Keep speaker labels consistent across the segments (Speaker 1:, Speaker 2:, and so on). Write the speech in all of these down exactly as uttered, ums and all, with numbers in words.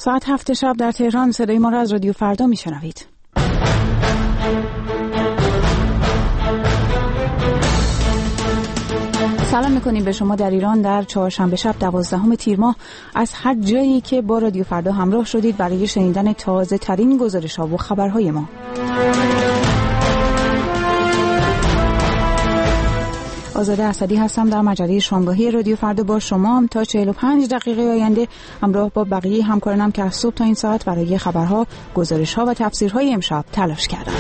Speaker 1: ساعت هفت شب در تهران صدای ما را از رادیو فردا میشنوید. سلام میکنیم به شما در ایران در چهارشنبه شب دوازدهم تیر ماه از هر جایی که با رادیو فردا همراه شدید برای شنیدن تازه ترین گزارش ها و خبرهای ما. آزاده اسدی هستم در مجله شامگاهی رادیو فردا با شما تا چهل و پنج دقیقه آینده همراه با بقیه همکارانم که از صبح تا این ساعت برای خبرها، گزارش‌ها و تفسیرهای امشب تلاش کردند.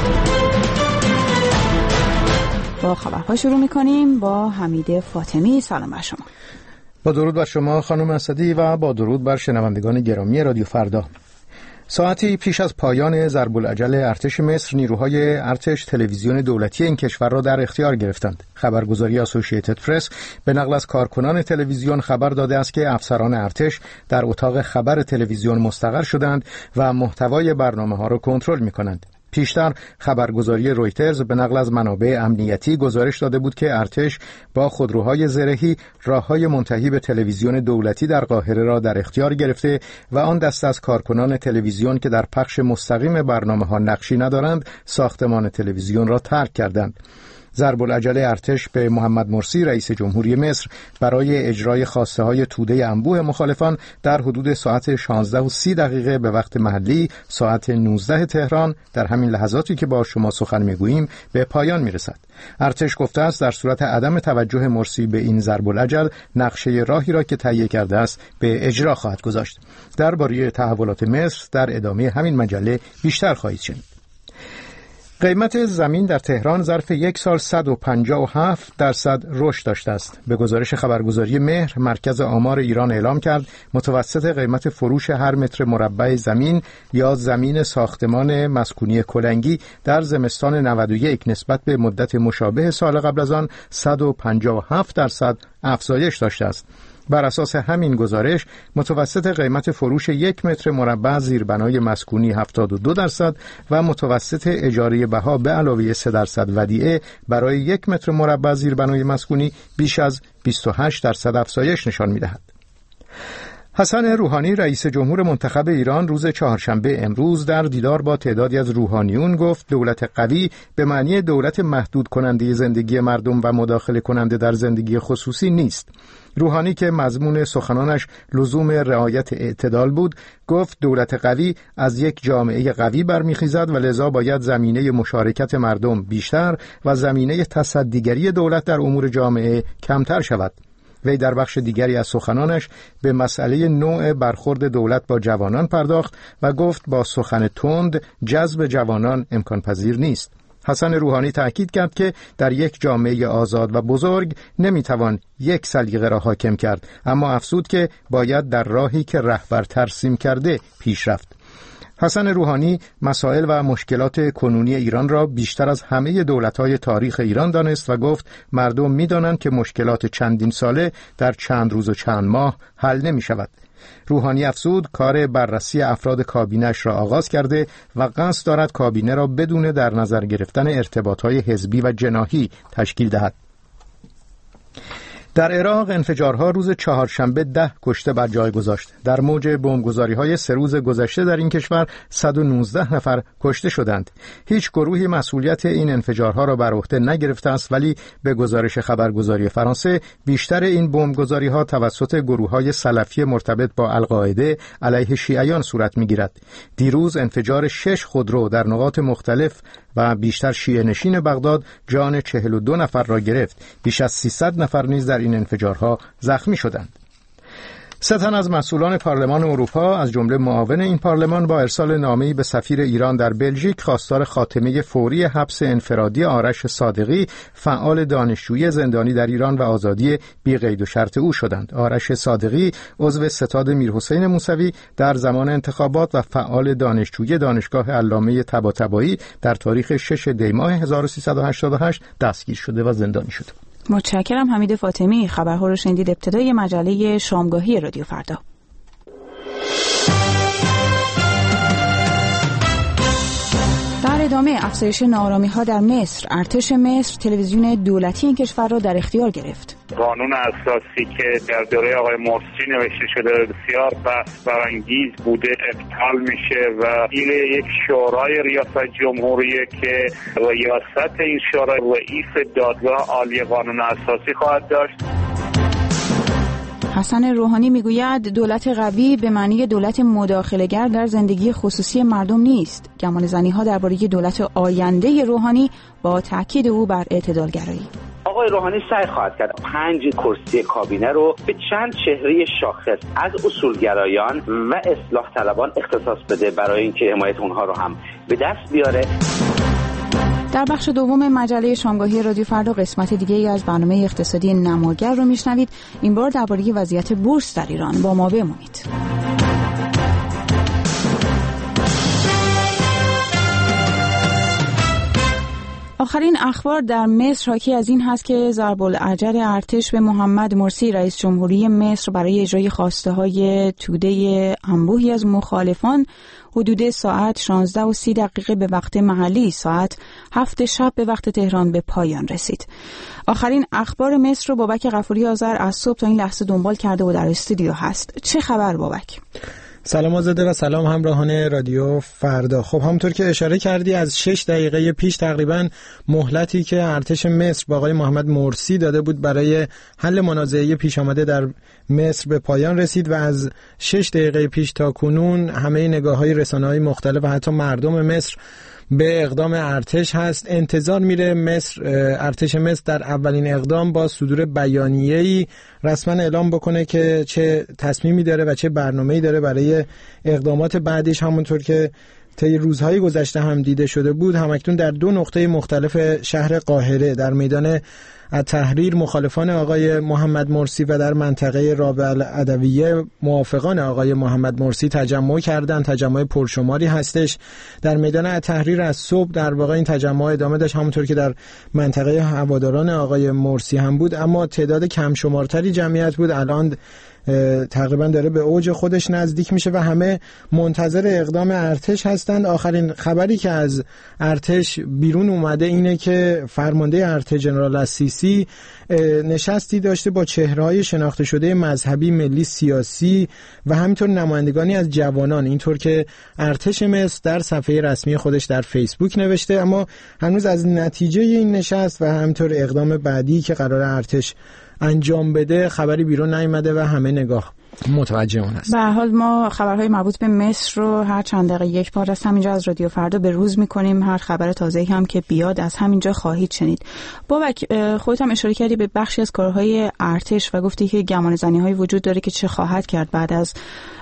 Speaker 1: با خبرها شروع می‌کنیم با حمید فاطمی. سلام بر شما.
Speaker 2: با درود بر شما خانم اسدی و با درود بر شنوندگان گرامی رادیو فردا. ساعتی پیش از پایان ضرب العجل ارتش مصر، نیروهای ارتش تلویزیون دولتی این کشور را در اختیار گرفتند. خبرگزاری اسوسییتد پرس به نقل از کارکنان تلویزیون خبر داده است که افسران ارتش در اتاق خبر تلویزیون مستقر شدند و محتوای برنامه‌ها را کنترل می‌کنند. پیشتر خبرگزاری رویترز به نقل از منابع امنیتی گزارش داده بود که ارتش با خودروهای زرهی راههای منتهی به تلویزیون دولتی در قاهره را در اختیار گرفته و آن دسته از کارکنان تلویزیون که در پخش مستقیم برنامه‌ها نقشی ندارند ساختمان تلویزیون را ترک کردند. ضرب العجل ارتش به محمد مرسی رئیس جمهوری مصر برای اجرای خواسته های توده انبوه مخالفان در حدود ساعت شانزده و سی دقیقه به وقت محلی ساعت نوزده تهران در همین لحظاتی که با شما سخن میگوییم به پایان میرسد. ارتش گفته است در صورت عدم توجه مرسی به این ضرب العجل نقشه راهی را که تهیه کرده است به اجرا خواهد گذاشت. درباره تحولات مصر در ادامه همین مجله بیشتر خواهید شنید. قیمت زمین در تهران ظرف یک سال صد و پنجاه و هفت درصد رشد داشته است. به گزارش خبرگزاری مهر، مرکز آمار ایران اعلام کرد متوسط قیمت فروش هر متر مربع زمین یا زمین ساختمان مسکونی کلنگی در زمستان نود و یک نسبت به مدت مشابه سال قبل از آن صد و پنجاه و هفت درصد افزایش داشته است. بر اساس همین گزارش متوسط قیمت فروش یک متر مربع زیربنای مسکونی هفتاد و دو درصد و متوسط اجاره بها به علاوه سه درصد ودیعه برای یک متر مربع زیربنای مسکونی بیش از بیست و هشت درصد افزایش نشان می‌دهد. حسن روحانی رئیس جمهور منتخب ایران روز چهارشنبه امروز در دیدار با تعدادی از روحانیون گفت دولت قوی به معنی دولت محدود کننده زندگی مردم و مداخله کننده در زندگی خصوصی نیست. روحانی که مضمون سخنانش لزوم رعایت اعتدال بود، گفت دولت قوی از یک جامعه قوی برمیخیزد و لذا باید زمینه مشارکت مردم بیشتر و زمینه تصدیگری دولت در امور جامعه کمتر شود. وی در بخش دیگری از سخنانش به مسئله نوع برخورد دولت با جوانان پرداخت و گفت با سخن تند جذب جوانان امکان پذیر نیست. حسن روحانی تأکید کرد که در یک جامعه آزاد و بزرگ نمیتوان یک سلیقه را حاکم کرد، اما افزود که باید در راهی که رهبر ترسیم کرده پیش رفت. حسن روحانی مسائل و مشکلات کنونی ایران را بیشتر از همه دولت‌های تاریخ ایران دانست و گفت مردم می‌دانند که مشکلات چندین ساله در چند روز و چند ماه حل نمی‌شود. روحانی افزود کار بررسی افراد کابینه‌اش را آغاز کرده و قصد دارد کابینه را بدون در نظر گرفتن ارتباط‌های حزبی و جناحی تشکیل دهد. در عراق انفجارها روز چهارشنبه ده کشته بر جای گذاشت. در موج بمبگذاری‌های سه روز گذشته در این کشور صد و نوزده نفر کشته شدند. هیچ گروهی مسئولیت این انفجارها را بر عهده نگرفته است، ولی به گزارش خبرگزاری فرانسه بیشتر این بمبگذاری‌ها توسط گروه‌های سلفی مرتبط با القاعده علیه شیعیان صورت می‌گیرد. دیروز انفجار شش خودرو در نقاط مختلف و بیشتر شیعه نشین بغداد جان چهل و دو نفر را گرفت. بیش از سیصد نفر نیز در این انفجارها زخمی شدند. سه تن از مسئولان پارلمان اروپا از جمله معاون این پارلمان با ارسال نامه‌ای به سفیر ایران در بلژیک خواستار خاتمه فوری حبس انفرادی آرش صادقی، فعال دانشجویی زندانی در ایران و آزادی بی قید و شرط او شدند. آرش صادقی عضو ستاد میرحسین موسوی در زمان انتخابات و فعال دانشجویی دانشگاه علامه طباطبایی در تاریخ شش دی ماه هزار و سیصد و هشتاد و هشت دستگیر شده و زندانی شد.
Speaker 1: متشکرم. حمید فاطمی. خبرها رو شنیدید. ابتدای مجله شامگاهی رادیو فردا. در ادامه افزایش ناآرامی‌ها در مصر، ارتش مصر تلویزیون دولتی این کشور را در اختیار گرفت.
Speaker 3: قانون اساسی که در دوره آقای مرسی نوشته شده بسیار بحث برانگیز بوده ابطال میشه و این یک شورای ریاست جمهوریه که ریاست این شورای رئیس دادگاه عالی قانون اساسی خواهد داشت.
Speaker 1: حسن روحانی میگوید دولت قوی به معنی دولت مداخله‌گر در زندگی خصوصی مردم نیست. گمانه‌زنی‌ها درباره دولت آینده روحانی با تاکید او بر اعتدالگرایی.
Speaker 4: آقای روحانی سعی خواهد کرد پنج کرسی کابینه رو به چند چهره شاخص از اصولگرایان و اصلاح طلبان اختصاص بده برای اینکه حمایت اونها رو هم به دست بیاره.
Speaker 1: در بخش دوم مجله شامگاهی رادیو فردا قسمت دیگه ای از برنامه اقتصادی نماگر رو میشنوید. این بار درباره وضعیت بورس در ایران. با ما بمونید. آخرین اخبار در مصر حاکی از این هست که ضرب‌الاجل ارتش به محمد مرسی رئیس جمهوری مصر برای اجرای خواسته‌های توده انبوهی از مخالفان حدود ساعت شانزده و سی دقیقه به وقت محلی ساعت هفت شب به وقت تهران به پایان رسید. آخرین اخبار مصر رو بابک غفوری آذر از صبح تا این لحظه دنبال کرده و در استودیو هست. چه خبر بابک؟
Speaker 2: سلام آزاده و سلام همراهان رادیو فردا. خب همونطور که اشاره کردی از شش دقیقه پیش تقریبا مهلتی که ارتش مصر با آقای محمد مرسی داده بود برای حل منازعه پیش آمده در مصر به پایان رسید و از شش دقیقه پیش تا کنون همه نگاه‌های رسانه‌های مختلف و حتی مردم مصر به اقدام ارتش هست. انتظار میره مصر ارتش مصر در اولین اقدام با صدور بیانیه‌ای رسما اعلام بکنه که چه تصمیمی داره و چه برنامه‌ای داره برای اقدامات بعدیش. همونطور که طی روزهای گذشته هم دیده شده بود همکنون در دو نقطه مختلف شهر قاهره در میدان التحریر مخالفان آقای محمد مرسی و در منطقه رابعه العدویه موافقان آقای محمد مرسی تجمع کردن. تجمع پرشماری هستش در میدان التحریر. از صبح در واقع این تجمع ادامه داشت همونطور که در منطقه هواداران آقای مرسی هم بود، اما تعداد کم شمارتری جمعیت بود. الان تقریبا داره به اوج خودش نزدیک میشه و همه منتظر اقدام ارتش هستند. آخرین خبری که از ارتش بیرون اومده اینه که فرمانده ارتش جنرال السیسی نشستی داشته با چهره‌های شناخته شده مذهبی، ملی، سیاسی و همینطور نمایندگانی از جوانان، اینطور که ارتش مصر در صفحه رسمی خودش در فیسبوک نوشته. اما هنوز از نتیجه این نشست و همینطور اقدام بعدی که قرار ارتش انجام بده خبری بیرون نیامده و همه نگاه متوجه اون است.
Speaker 1: به هر حال ما خبرهای مربوط به مصر رو هر چند دقیقه یک بار از همینجا از رادیو فردا به روز میکنیم. هر خبر تازه‌ای هم که بیاد از همینجا خواهید شنید. بابک خودت هم اشاره کردی به بخشی از کارهای ارتش و گفتی که گمانه‌زنی‌هایی وجود داره که چه خواهد کرد بعد از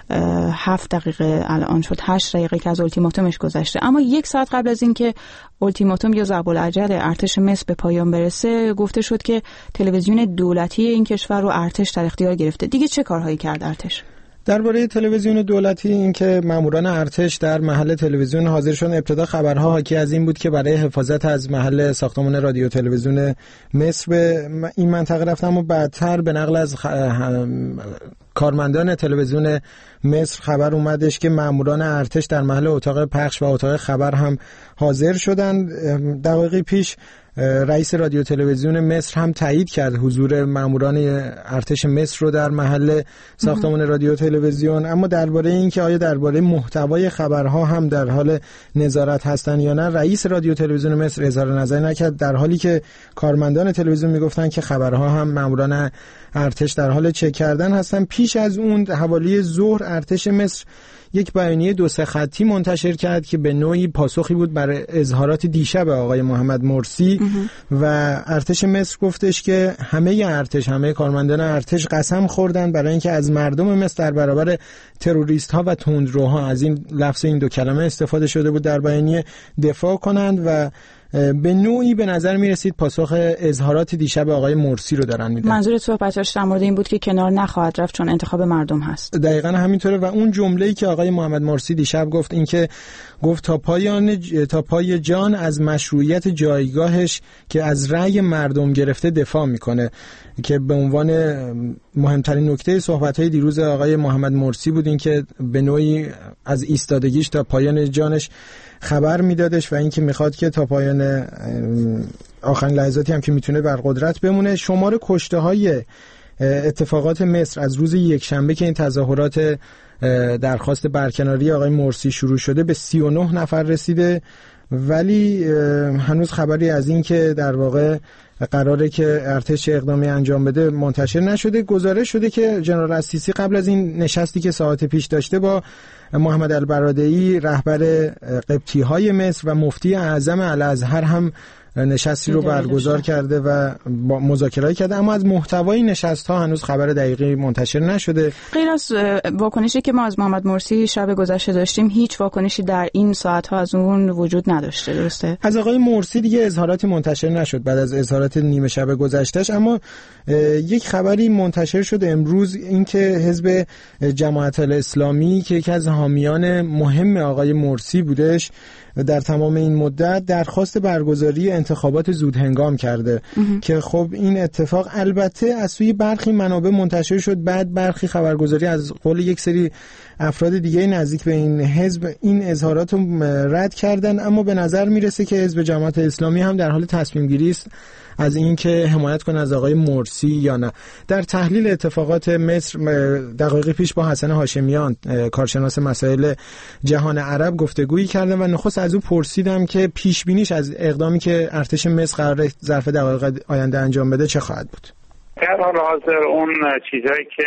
Speaker 1: هفت دقیقه الان شد هشت دقیقه که از اولتیماتومش گذشته. اما یک ساعت قبل از این که اولتیماتوم یا ضرب‌الاجل ارتش مصر به پایان برسه گفته شد که تلویزیون دولتی این کشور رو ارتش در اختیار گرفته. دیگه چه کارهایی کرد ارتش؟
Speaker 2: درباره تلویزیون دولتی این که ماموران ارتش در محل تلویزیون حاضر شدن، ابتدا خبرها حاکی از این بود که برای حفاظت از محل ساختمان رادیو تلویزیون مصر به این منطقه رفتن، اما بعدتر به نقل از کارمندان تلویزیون مصر خبر اومدش که ماموران ارتش در محل اتاق پخش و اتاق خبر هم حاضر شدن. دقایقی پیش رئیس رادیو تلویزیون مصر هم تایید کرد حضور ماموران ارتش مصر رو در محل ساختمان رادیو تلویزیون. اما درباره این که آیا درباره محتوای خبرها هم در حال نظارت هستن یا نه، رئیس رادیو تلویزیون مصر اظهار نظر نکرد، در حالی که کارمندان تلویزیون میگفتن که خبرها هم ماموران ارتش در حال چک کردن هستن. پیش از اون حوالی ظهر ارتش مصر یک بیانیه دو سه خطی منتشر کرد که به نوعی پاسخی بود بر اظهارات دیشب آقای محمد مرسی و ارتش مصر گفتش که همه ارتش همه کارمندان ارتش قسم خوردن برای اینکه از مردم مصر در برابر تروریست ها و تندروها، از این لفظ این دو کلمه استفاده شده بود در بیانیه، دفاع کنند و به نوعی به نظر می رسید پاسخ اظهارات دیشب آقای مرسی رو دارن میدن.
Speaker 1: منظور صحبتاش در مورد این بود که کنار نخواهد رفت چون انتخاب مردم هست.
Speaker 2: دقیقاً همینطوره و اون جمله‌ای که آقای محمد مرسی دیشب گفت این که گفت تا پایان تا پای جان از مشروعیت جایگاهش که از رأی مردم گرفته دفاع میکنه.
Speaker 5: که به عنوان مهمترین نکته صحبت‌های دیروز آقای محمد مرسی بود، این که به نوعی از ایستادگیش تا پایان جانش خبر میدادش و اینکه میخواد که تا پایان آخرین لحظاتی هم که میتونه بر قدرت بمونه. شمار کشته های اتفاقات مصر از روز یکشنبه که این تظاهرات درخواست برکناری آقای مرسی شروع شده به سی و نه نفر رسیده، ولی هنوز خبری از این که در واقع قراره که ارتش اقدامی انجام بده منتشر نشده. گزارش شده که جنرال السیسی قبل از این نشستی که ساعت پیش داشته با محمد البرادعی رهبر قبطی‌های مصر و مفتی اعظم الازهر هم نشستی رو برگزار کرده و با مذاکره کرده، اما از محتوای نشست‌ها هنوز خبر دقیقی منتشر نشده.
Speaker 1: غیر از واکنشی که ما از محمد مرسی شب گذشته داشتیم، هیچ واکنشی در این ساعت‌ها از اون وجود نداشته، درسته؟
Speaker 5: از آقای مرسی دیگه اظهاراتی منتشر نشد بعد از اظهارات نیمه شب گذشتهش، اما یک خبری منتشر شد امروز، اینکه حزب جماعت الاسلامی که یکی از حامیان مهم آقای مرسی بودش در تمام این مدت درخواست برگزاری انتخابات زودهنگام کرده که خب این اتفاق البته از سوی برخی منابع منتشر شد، بعد برخی خبرگزاری از قول یک سری افراد دیگه نزدیک به این حزب این اظهارات رو رد کردن، اما به نظر میرسه که حزب جماعت اسلامی هم در حال تصمیم گیری است از این که حمایت کنه از آقای مرسی یا نه. در تحلیل اتفاقات مصر دقایقی پیش با حسن هاشمیان کارشناس مسائل جهان عرب گفتگویی کردم و نخست از او پرسیدم که پیش بینیش از اقدامی که ارتش مصر قراره ظرف دقایق آینده انجام بده چه خواهد بود.
Speaker 3: در حال حاضر اون چیزایی که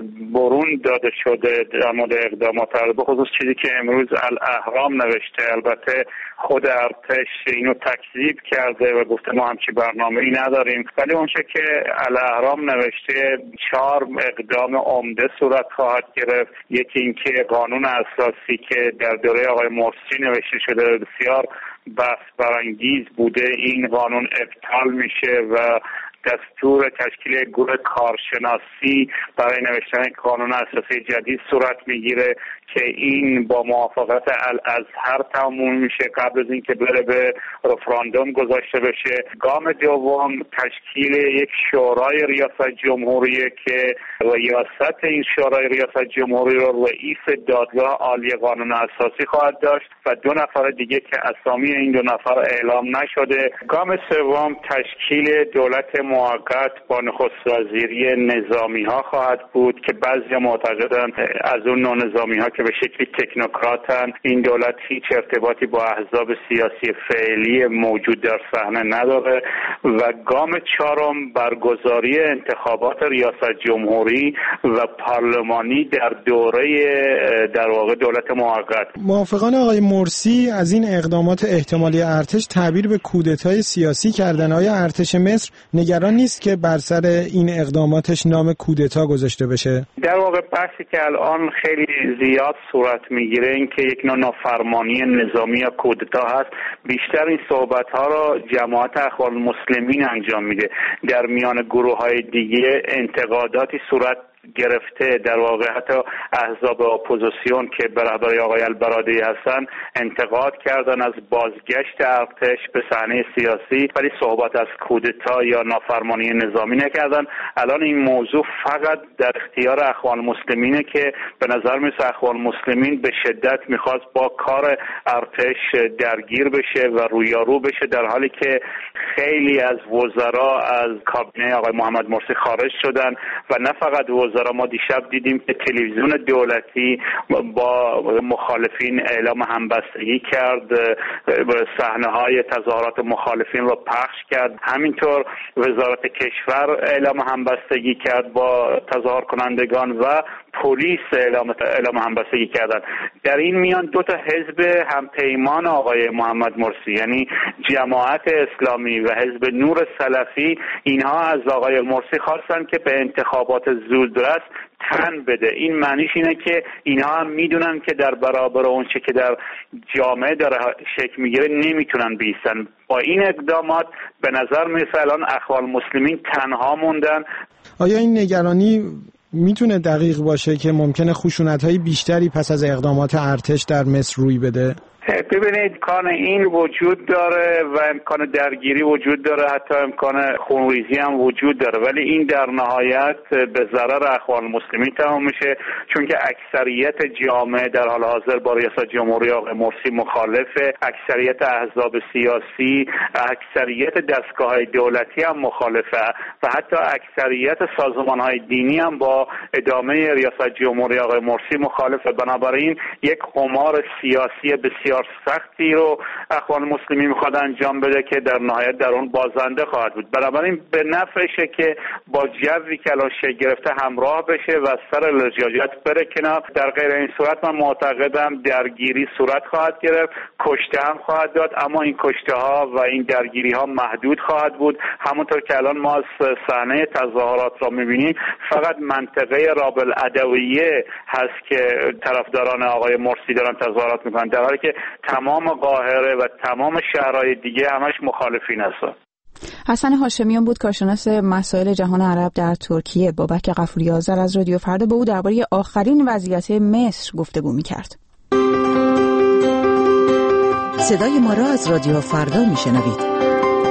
Speaker 3: برون داده شده در مورد اقدامات، به خصوص چیزی که امروز الاهرام نوشته، البته خود ارتش اینو تکذیب کرده و گفته ما همچی برنامه‌ای نداریم، ولی اونچه که الاهرام نوشته چهار اقدام عمده صورت خواهد گرفت. یکی اینکه قانون اساسی که در دوره آقای مرسی نوشته شده بسیار بحث برانگیز بوده، این قانون ابطال میشه و دستور تشکیل گروه کارشناسی برای نوشتن قانون اساسی جدید صورت میگیره که این با موافقت الازهر تموم میشه قبل از اینکه بره به رفراندوم گذاشته بشه. گام دوم تشکیل یک شورای ریاست جمهوری که ریاست این شورای ریاست جمهوری رو رئیس دادگاه عالی قانون اساسی خواهد داشت و دو نفر دیگه که اسامی این دو نفر اعلام نشده. گام سوم تشکیل دولت موقت با نخست وزیری نظامی ها خواهد بود که بعضی معتقدن از اون نوع نظامی ها که به شکلی تکنوکراتن، این دولت هیچ ارتباطی با احزاب سیاسی فعلی موجود در صحنه نداره. و گام چهارم برگزاری انتخابات ریاست جمهوری و پارلمانی در دوره در واقع دولت موقت.
Speaker 5: موافقان آقای مرسی از این اقدامات احتمالی ارتش تعبیر به کودتای سیاسی کردن. آیا ارتش مصر نگران نیست که بر سر این اقداماتش نام کودتا گذاشته بشه؟
Speaker 3: در واقع بحثی که الان خیلی زیاد صورت میگیره این که یک نوع نافرمانی نظامی یا کودتا هست. بیشتر این صحبت ها را جماعت اخوان المسلمین انجام میده. در میان گروه های دیگه انتقاداتی صورت گرفته، در واقع حتی احزاب اپوزیسیون که به رهبری آقای البرادعی هستن انتقاد کردن از بازگشت ارتش به صحنه سیاسی، ولی صحبت از کودتا یا نافرمانی نظامی نکردن. الان این موضوع فقط در اختیار اخوان المسلمینه که به نظر میرسه اخوان المسلمین به شدت میخواست با کار ارتش درگیر بشه و رویارو بشه، در حالی که خیلی از وزرا از کابینه آقای محمد مرسی خارج شدن و نه فقط وزرا. ما دیشب دیدیم که تلویزیون دولتی با مخالفین اعلام همبستگی کرد، صحنه های تظاهرات مخالفین رو پخش کرد. همینطور وزارت کشور اعلام همبستگی کرد با تظاهر کنندگان و پلیس اعلام اعلام همبستگی کردن. در این میان دو تا حزب همپیمان آقای محمد مرسی یعنی جماعت اسلامی و حزب نور سلفی، اینها از آقای مرسی خواستن که به انتخابات زودرس تن بده. این معنیش اینه که اینها هم میدونن که در برابر اون چه که در جامعه داره شکل میگیره نمیتونن بیستن. با این اقدامات به نظر میرسه الان اخوان المسلمین تنها موندن.
Speaker 5: آیا این نگرانی میتونه دقیق باشه که ممکنه خشونت‌های بیشتری پس از اقدامات ارتش در مصر روی بده؟
Speaker 3: ببینید امکان این وجود داره و امکان درگیری وجود داره، حتی امکان خونریزی هم وجود داره، ولی این در نهایت به ضرر اخوان المسلمین تمام میشه، چون که اکثریت جامعه در حال حاضر با ریاست جمهوری آقای مرسی مخالفه، اکثریت احزاب سیاسی، اکثریت دستگاه‌های دولتی هم مخالفه و حتی اکثریت سازمان‌های دینی هم با ادامه ریاست جمهوری آقای مرسی مخالفه. بنابراین یک قمار سیاسی بسیار سختی رو اخوان المسلمین میخواد انجام بده که در نهایت در اون بازنده خواهد بود. بنابراین به نفعشه که با جوی که الان شکل گرفته همراه بشه و سر لجاجت بره کنار. در غیر این صورت من معتقدم درگیری صورت خواهد گرفت، کشته هم خواهد داد، اما این کشته ها و این درگیری ها محدود خواهد بود. همونطور که الان ما صحنه تظاهرات را میبینیم، فقط منطقه راب العدویه هست که طرفداران آقای مرسی دارن تظاهرات میکنن، در حالی که تمام قاهره و تمام شهرهای دیگه همش مخالفین هستن.
Speaker 1: حسن هاشمیان بود، کارشناس مسائل جهان عرب در ترکیه. بابک غفوری آذر از رادیو فردا با او درباره آخرین وضعیت مصر گفتگو می‌کرد.
Speaker 6: صدای ما را از رادیو فردا میشنوید.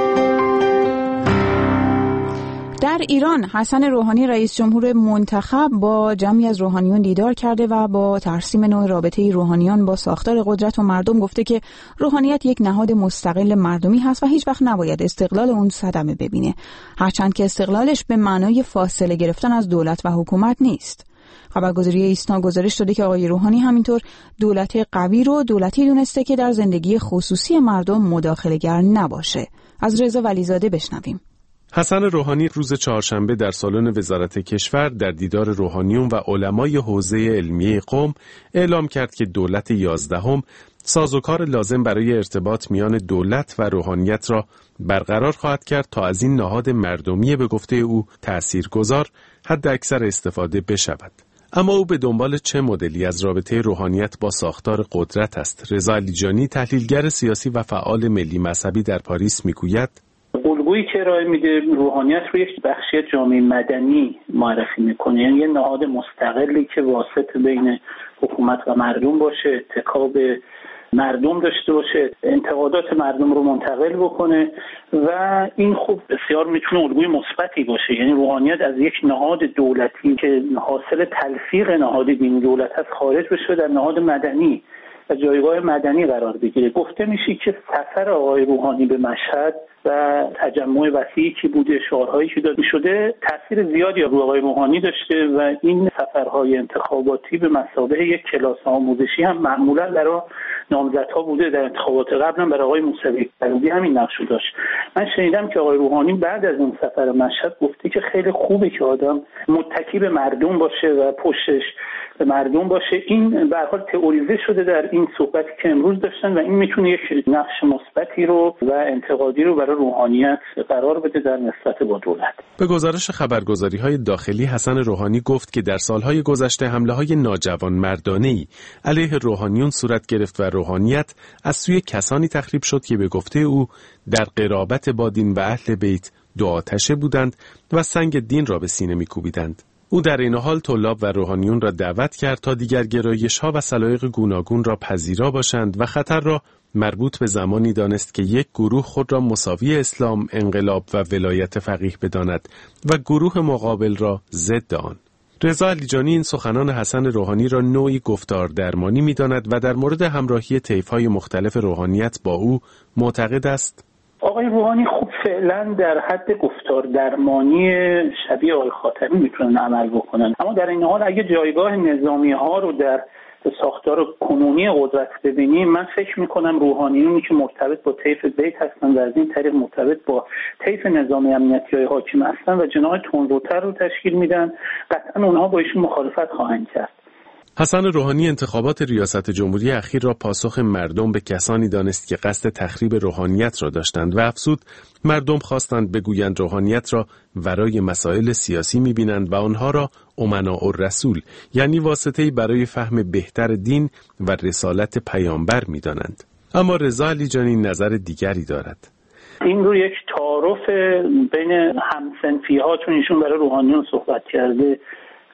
Speaker 1: در ایران حسن روحانی رئیس جمهور منتخب با جمعی از روحانیون دیدار کرده و با ترسیم نوع رابطه روحانیان با ساختار قدرت و مردم گفته که روحانیت یک نهاد مستقل مردمی هست و هیچ وقت نباید استقلال اون صدمه ببینه، هرچند که استقلالش به معنای فاصله گرفتن از دولت و حکومت نیست. خبرگزاری ایسنا گزارش داده که آقای روحانی همینطور دولت قوی رو دولتی دونسته که در زندگی خصوصی مردم مداخله‌گر نباشه. از رضا ولیزاده بشنویم.
Speaker 7: حسن روحانی روز چهارشنبه در سالن وزارت کشور در دیدار روحانیون و علمای حوزه علمیه قم اعلام کرد که دولت یازدهم سازوکار لازم برای ارتباط میان دولت و روحانیت را برقرار خواهد کرد تا از این نهاد مردمی به گفته او تأثیرگذار حد اکثر استفاده بشود. اما او به دنبال چه مدلی از رابطه روحانیت با ساختار قدرت است؟ رضا علیجانی، تحلیلگر سیاسی و فعال ملی مذهبی در پاریس میگوید:
Speaker 8: الگویی که ارائه میده روحانیت رو یک بخشی جامعه مدنی معرفی میکنه، یعنی یه نهاد مستقلی که واسط بین حکومت و مردم باشه، اتکا به مردم داشته باشه، انتقادات مردم رو منتقل بکنه و این خوب بسیار میتونه الگوی مثبتی باشه. یعنی روحانیت از یک نهاد دولتی که حاصل تلفیق نهاد دینی دولت هست خارج بشه، در نهاد مدنی و جایگاه مدنی قرار بگیره. گفته میشه که سفر آقای روحانی به مشهد و تجمع وسیعی که بوده، شعارهایی که داده شده، تاثیر زیادی روی آقای روحانی داشته و این سفرهای انتخاباتی به مثابه یک کلاس آموزشی هم معمولا برای نامزدها بوده. در انتخابات قبل هم برای آقای موسوی فرودی همین نقشو داشت. من شنیدم که آقای روحانی بعد از اون سفر مشهد گفته که خیلی خوبه که آدم متکی به مردم باشه و پشتش به مردم باشه. این به هر حال تئوریزه شده در این صحبتی که امروز داشتن و این میتونه یک نقش مثبتی رو و انتقادی رو برای روحانیت قرار بده در نسبت با دولت.
Speaker 7: به گزارش خبرگزاری‌های داخلی، حسن روحانی گفت که در سالهای گذشته حمله‌های ناجوانمردانه‌ای علیه روحانیون صورت گرفت و روحانیت از سوی کسانی تخریب شد که به گفته او در قرابت با دین و اهل بیت دو آتشه بودند و سنگ دین را به سینه می‌کوبیدند. او در این حال طلاب و روحانیون را دعوت کرد تا دیگر گرایش‌ها و سلایق گوناگون را پذیرا باشند و خطر را مربوط به زمانی دانست که یک گروه خود را مساوی اسلام، انقلاب و ولایت فقیه بداند و گروه مقابل را ضد آن. رضا علیجانی این سخنان حسن روحانی را نوعی گفتار درمانی می‌داند و در مورد همراهی طیف‌های مختلف روحانیت با او معتقد است:
Speaker 8: آقای روحانی خوب فعلا در حد گفتار درمانی شبیه آقای خاتمی میتونن عمل بکنن، اما در این حال اگه جایگاه نظامی ها رو در ساختار کنونی قدرت ببینیم، من فکر میکنم روحانیونی که مرتبط با طیف بیت هستن و از این طریق مرتبط با طیف نظامی امنیتی های حاکم هستن و جناح تندروتر رو تشکیل میدن، قطعا اونها با ایشون مخالفت خواهند کرد.
Speaker 7: حسن روحانی انتخابات ریاست جمهوری اخیر را پاسخ مردم به کسانی دانست که قصد تخریب روحانیت را داشتند و افزود مردم خواستند بگویند روحانیت را ورای مسائل سیاسی می‌بینند و آنها را امناء الرسول، یعنی واسطه‌ای برای فهم بهتر دین و رسالت پیامبر می‌دانند. اما رضا علیجانی نظر دیگری دارد.
Speaker 8: این رو یک تعارف بین همسنفی‌ها، چون ایشون برای روحانیون صحبت کرده،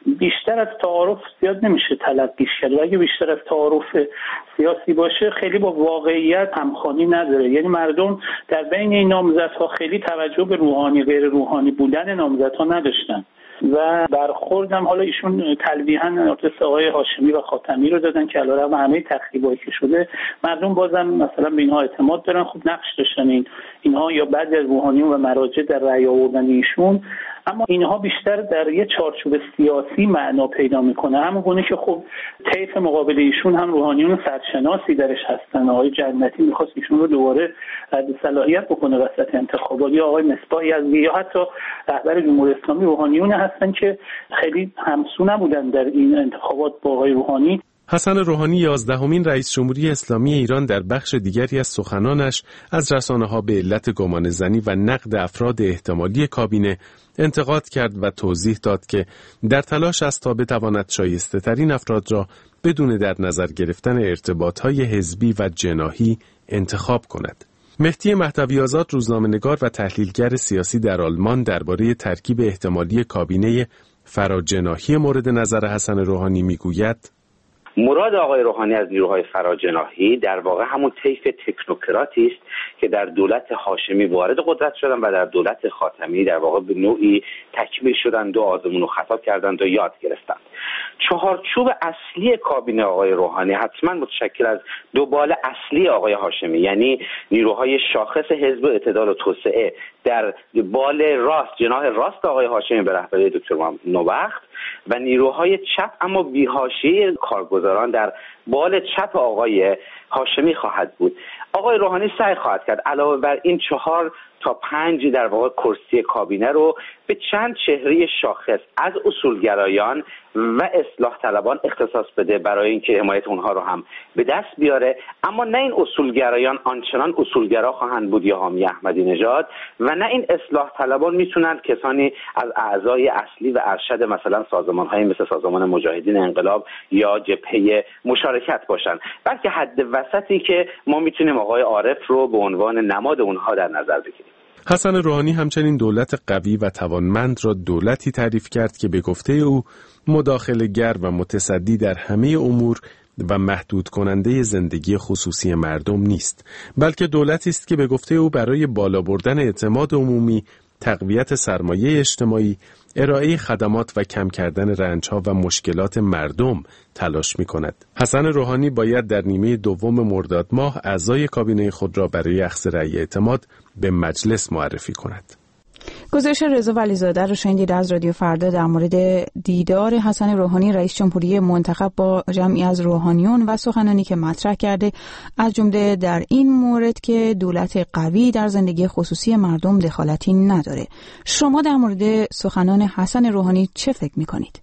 Speaker 8: بیشتر از تعارف زیاد نمیشه تلقیش کرد و اگه بیشتر از تعارف سیاسی باشه خیلی با واقعیت همخوانی نداره. یعنی مردم در بین این نامزدها خیلی توجه به روحانی غیر روحانی بودن نامزدها نداشتن و برخوردم حالا ایشون تلویحاً آدرس آقای هاشمی و خاتمی رو دادن که علیرغم همه تخریبایی که شده مردم بازم مثلا به اینها اعتماد دارن. خوب نقش داشتن این اینها یا بعضی از روحانیون و مراجع در رأی آوردن ایشون، اما اینها بیشتر در یه چارچوب سیاسی معنا پیدا میکنه. همون گونه که خب طیف مقابل ایشون هم روحانیون سرشناسی درش هستن. آقای جنتی میخواست ایشون رو دوباره رد صلاحیت بکنه وسط انتخابات، یا آقای مصباحی از یا حتی رهبر جمهوری اسلامی روحانیون هستن که خیلی همسو نبودن در این انتخابات با آقای روحانی.
Speaker 7: حسن روحانی یازدهمین رئیس جمهوری اسلامی ایران در بخش دیگری از سخنانش از رسانه‌ها به علت گمانه‌زنی و نقد افراد احتمالی کابینه انتقاد کرد و توضیح داد که در تلاش است تا بتواند شایسته‌ترین افراد را بدون در نظر گرفتن ارتباط‌های حزبی و جناحی انتخاب کند. مهدی مهدوی آزاد روزنامه‌نگار و تحلیلگر سیاسی در آلمان درباره ترکیب احتمالی کابینه فراجناحی مورد نظر حسن روحانی میگوید:
Speaker 4: مراد آقای روحانی از نیروهای فراجناحی در واقع همون طیف تکنوکراتی است که در دولت هاشمی وارد قدرت شدن و در دولت خاتمی در واقع به نوعی تکمیل شدند و آزمون و خطا کردند و یاد گرفتند. چهارچوب اصلی کابینه آقای روحانی حتما متشکل از دو بال اصلی آقای هاشمی، یعنی نیروهای شاخص حزب اعتدال و توسعه در بال راست، جناح راست آقای هاشمی به رهبری دکتر نوبخت، و نیروهای چپ اما بی‌حاشیه کارگزاران در بال چپ آقای هاشمی خواهد بود. آقای روحانی سعی خواهد کرد علاوه بر این چهار تا پنج در واقع کرسی کابینه رو به چند چهره شاخص از اصولگرایان و اصلاح طلبان اختصاص بده برای اینکه حمایت اونها رو هم به دست بیاره، اما نه این اصولگرایان آنچنان اصولگرا خواهند بود یا حامی احمدی نژاد و نه این اصلاح طلبان میتونند کسانی از اعضای اصلی و ارشد مثلا سازمان‌های مثل سازمان مجاهدین انقلاب یا جبهه مشارکت باشند، بلکه حد وسطی که ما میتونیم آقای عارف رو به عنوان نماد اونها در نظر بگیریم.
Speaker 7: حسن روحانی همچنین دولت قوی و توانمند را دولتی تعریف کرد که به گفته او مداخله‌گر و متصدی در همه امور و محدود کننده زندگی خصوصی مردم نیست، بلکه دولتی است که به گفته او برای بالا بردن اعتماد عمومی، تقویت سرمایه اجتماعی، ارائه خدمات و کم کردن رنج‌ها و مشکلات مردم تلاش می‌کند. حسن روحانی باید در نیمه دوم مرداد ماه اعضای کابینه خود را برای اخذ رأی اعتماد به مجلس معرفی کند.
Speaker 1: گزارش رضا ولیزاده رو شنیدید از رادیو فردا در مورد دیدار حسن روحانی رئیس جمهوری منتخب با جمعی از روحانیون و سخنانی که مطرح کرده، از جمله در این مورد که دولت قوی در زندگی خصوصی مردم دخالتی نداره. شما در مورد سخنان حسن روحانی چه فکر می‌کنید؟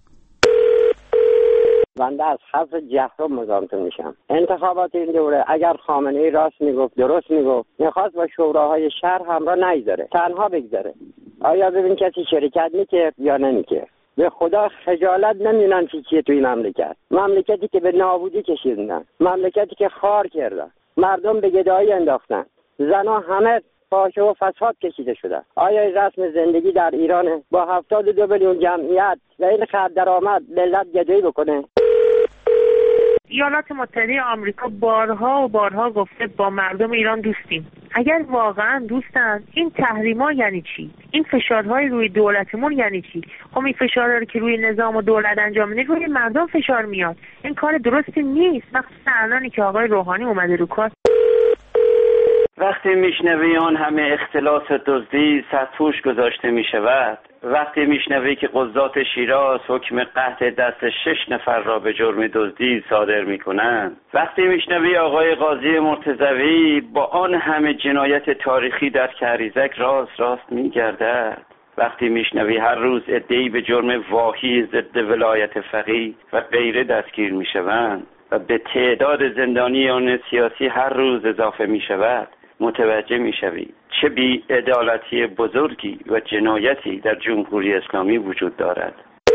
Speaker 9: بنده از حرف جهرم مزاحمتون میشم. انتخابات این دوره اگر خامنه‌ای راست میگفت، درست میگفت، میخواست با شوراهای شهر همراه نگذاره، تنها بگذاره. آیا ببین کسی شرکت میکرد یا نمیکرد؟ به خدا خجالت نمیدونن چی چیه توی مملکت. مملکتی که به نابودی کشیدن، مملکتی که خار کردن، مردم به گدایی انداختن، زنها همه فاحشه و فساد کشیده شدن. آیا رسم زندگی در ایران با هفتاد و دو میلیون جمعیت و این خط درآمد ملت گدایی بکنه؟
Speaker 10: ایالات متحده آمریکا بارها و بارها گفته با مردم ایران دوستیم. اگر واقعا دوستن، این تحریما یعنی چی؟ این فشارهای روی دولتمون یعنی چی؟ خب این فشارها که روی نظام و دولت انجام میده روی مردم فشار میاد. این کار درستی نیست. مخصوصا الانی که آقای روحانی اومده رو کار.
Speaker 11: وقتی میشنوی آن همه اختلاس دزدی سرپوش گذاشته میشود، وقتی میشنوی که قضات شیراز حکم قطع دست شش نفر را به جرم دزدی صادر میکنند، وقتی میشنوی آقای قاضی مرتضوی با آن همه جنایت تاریخی در کریزک راست راست میگردد، وقتی میشنوی هر روز عده‌ای به جرم واهی ضد ولایت فقیه و غیره دستگیر میشوند و به تعداد زندانیان سیاسی هر روز اضافه میشود، متوجه میشوی چه بی‌عدالتی بزرگی و جنایتی در جمهوری اسلامی وجود دارد.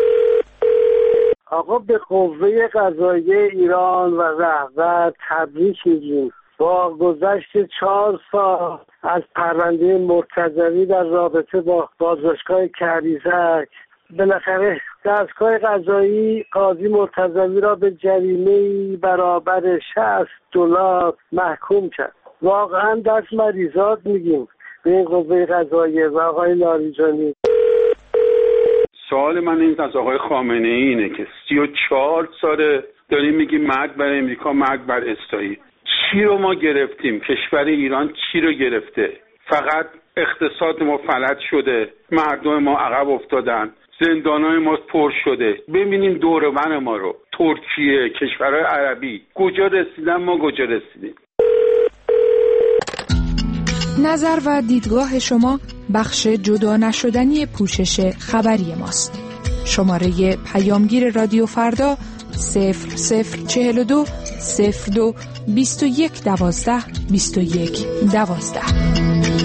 Speaker 12: آقا به قوه قضاییه ایران و رهبر تبریک میگیم. با گذشت چهار سال از پرونده مرتضوی در رابطه با بازداشتگاه کریزک بالاخره دستگاه قضایی قاضی مرتضوی را به جریمه برابر شصت دلار محکوم کرد. واقعا دست مریضات میگیم به این قوه قضاییه و آقای لاریجانی.
Speaker 13: سوال من این از آقای خامنه ای اینه که سی و چهار ساله داریم میگیم مرگ بر امریکا، مرگ بر اسرائیل. چی رو ما گرفتیم؟ کشور ایران چی رو گرفته؟ فقط اقتصاد ما فلج شده، مردم ما عقب افتادن، زندانهای ما پر شده. ببینیم دور و بر ما رو، ترکیه، کشورهای عربی کجا رسیدن، ما کجا رسیدیم.
Speaker 14: نظر و دیدگاه شما بخش جدا نشدنی پوشش خبری ماست. شماره پیامگیر رادیو فردا صفر صفر چهل و دو صفر دو بیست و یک دوازده بیست و یک دوازده.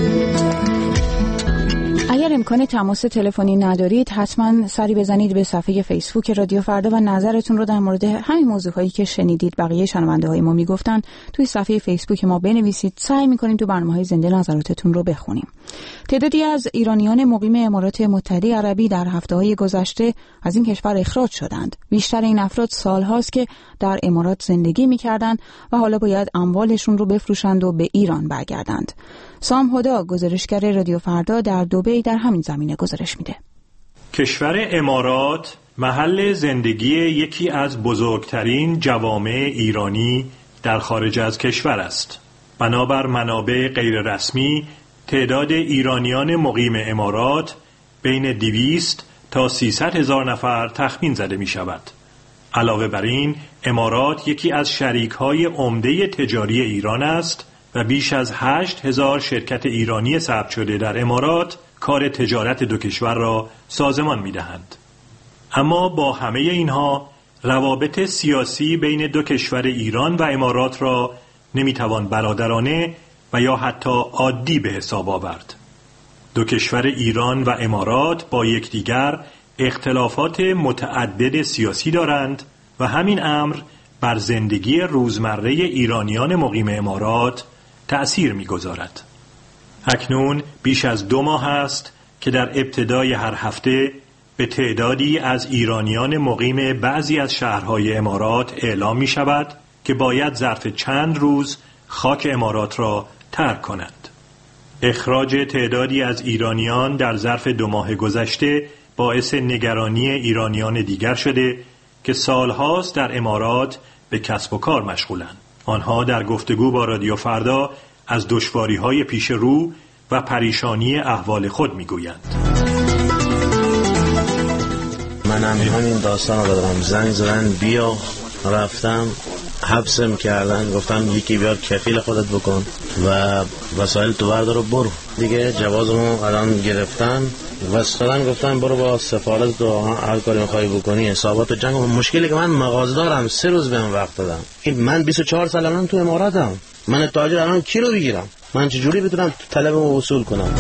Speaker 1: اگر امکان تماس تلفنی ندارید حتما سری بزنید به صفحه فیسبوک رادیو فردا و نظرتون رو در مورد همین موضوعهایی که شنیدید بقیه شنونده های ما میگفتن توی صفحه فیسبوک ما بنویسید. سعی میکنیم تو برنامه‌های زنده نظراتتون رو بخونیم. تعدادی از ایرانیان مقیم امارات متحده عربی در هفته‌های گذشته از این کشور اخراج شدند. بیشتر این افراد سالهاست که در امارات زندگی میکردند و حالا باید اموالشون رو بفروشند و به ایران برگردند. سام هدا گزارشگر رادیو فردا در دبی در همین زمینه گزارش میده.
Speaker 15: کشور امارات محل زندگی یکی از بزرگترین جوامع ایرانی در خارج از کشور است. بنابر منابع غیر رسمی تعداد ایرانیان مقیم امارات بین دویست تا سیصد هزار نفر تخمین زده می شود. علاوه بر این امارات یکی از شریک‌های عمده تجاری ایران است و بیش از هشت هزار شرکت ایرانی ثبت شده در امارات کار تجارت دو کشور را سازمان می‌دهند. اما با همه اینها روابط سیاسی بین دو کشور ایران و امارات را نمی‌توان برادرانه و یا حتی عادی به حساب آورد. دو کشور ایران و امارات با یکدیگر اختلافات متعدد سیاسی دارند و همین امر بر زندگی روزمره ایرانیان مقیم امارات تأثیر می‌گذارد. اکنون بیش از دو ماه است که در ابتدای هر هفته به تعدادی از ایرانیان مقیم بعضی از شهرهای امارات اعلام می شود که باید ظرف چند روز خاک امارات را ترک کنند. اخراج تعدادی از ایرانیان در ظرف دو ماه گذشته باعث نگرانی ایرانیان دیگر شده که سالهاست در امارات به کسب و کار مشغولند. آنها در گفتگو با رادیو فردا از دشواری‌های پیش رو و پریشانی احوال خود می‌گویند.
Speaker 16: منم همین داستان رو دارم. زنگ زدن بیا، رفتم حبسم کردن، گفتم یکی بیار کفیل خودت بکن و وسایل تو بردار و برو دیگه. جوازمو الان گرفتن واسطادن، گفتن برو با سفارت تو هر کاری می‌خوای بکنی حسابات و جنگ. مشکلی که من مغازه دارم سه روز بهم وقت دادم. این من بیست و چهار سال الان تو اماراتم. من تاجر الان کی رو بگیرم؟ من چجوری بتونم طلبمو وصول کنم؟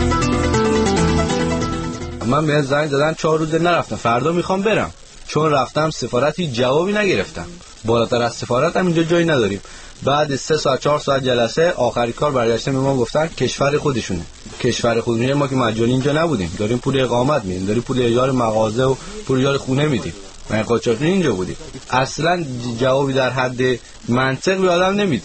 Speaker 17: من به زنگ دادن چهار روز نرفتم، فردا میخوام برم. چون رفتم سفارتی جوابی نگرفتم. بالاتر از سفارت هم اینجا جایی نداریم. بعد سه ساعت چهار ساعت جلسه آخری کار برگشتن به ما گفتن کشور خودشونه. کشور خودمونه، ما که مجانی اینجا نبودیم، داریم پول اقامت میدیم، داریم پول اجاره مغازه و پول اجاره خونه میدیم. من قاچاقی اینجا بودیم. اصلا جوابی در حد منطق به آدم نمیدن.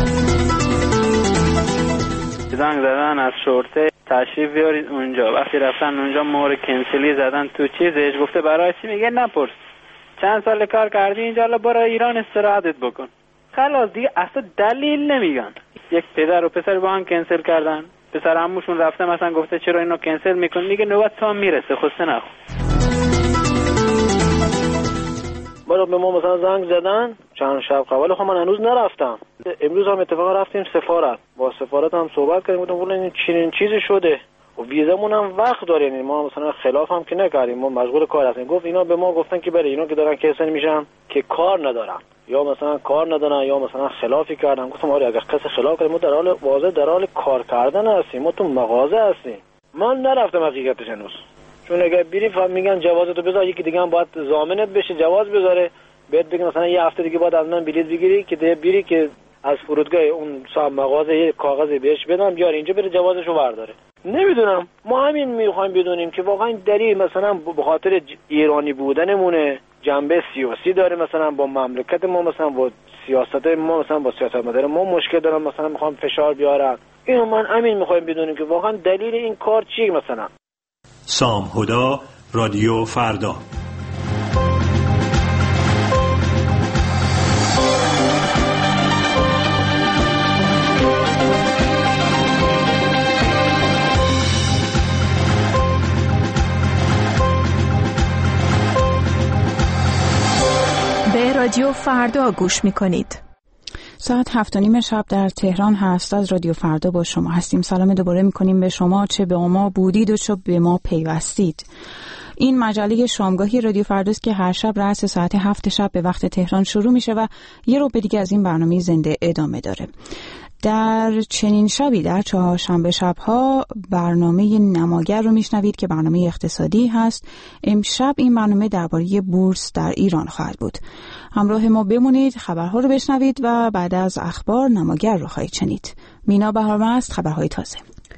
Speaker 18: زنگ زدن از شرطه تشریف بیارید اونجا. وقتی رفتن اونجا مهر کنسلی زدن تو چیزش، گفته برای چی؟ میگه نپرس، چند سال کار کردی اینجا، حالا برو ایران استراحتت بکن. خلاص دیگه اصلا دلیل نمیگن. یک پدر و پسر با هم کنسل کردن. پسر عموشون رفته مثلا گفته چرا اینو کنسل میکنی؟ میگه نوبت تو هم میرسه، خسته نخو.
Speaker 12: بالا به ما مثلا زنگ زدن چند شب قبل، خب من هنوز نرفتم. امروز هم اتفاقا رفتیم سفارت، با سفارت هم صحبت کردیم، گفتم والا این چنین چیزی شده و ویزامون هم وقت داره، یعنی ما مثلا خلاف هم که نکردیم، ما مشغول کار هستیم. گفت اینا به ما گفتن که بره، اینا که دارن کسل میشن که کار ندارن یا مثلا کار ندارن یا مثلا خلافی کردن. گفتم آره اگه کسی خلاف کرده ما در حال واضح در حال کار کردن هستیم، ما تو مغازه هستیم. من نرفتم حقیقتش هنوز، چون اگه بری فهم میگن جوازتو بذار، یکی دیگه هم باید ضامنت بشه جواز بذاره، بهت بگن مثلا یه هفته دیگه بعد از من بلیط بگیری که دیگه بری که از فرودگاه اون صاحب مغازه یه کاغذی بهش بدم بیار اینجا بره جوازشو برداره. نمیدونم، ما همین میخوایم بدونیم که واقعا دلیل مثلا به خاطر ایرانی بودنمونه، جنبه سیاسی داره، مثلا با مملکت ما، مثلا با سیاست ما، مثلا با سیاستمدار ما مشکل دارن، مثلا میخوام فشار بیارن. اینو من همین میخوایم بدونیم که واقعا دلیل این کار چیه. مثلا
Speaker 15: سام هدا، رادیو فردا.
Speaker 14: به رادیو فردا گوش میکنید.
Speaker 1: ساعت هفت و نیم شب در تهران هست. از رادیو فردا با شما هستیم. سلام دوباره میکنیم به شما، چه به ما بودید و چه به ما پیوستید. این مجله شامگاهی رادیو فرداست که هر شب رأس ساعت هفت شب به وقت تهران شروع میشه و یه رو به دیگه از این برنامه زنده ادامه داره. در چنین شبی در چهارشنبه شبها برنامه نماگر رو میشنوید که برنامه اقتصادی هست. امشب این برنامه درباره بورس در ایران خواهد بود. همراه ما بمونید، خبرها رو بشنوید و بعد از اخبار نماگر رو خواهید شنید. مینا بهارمست، خبرهای تازه.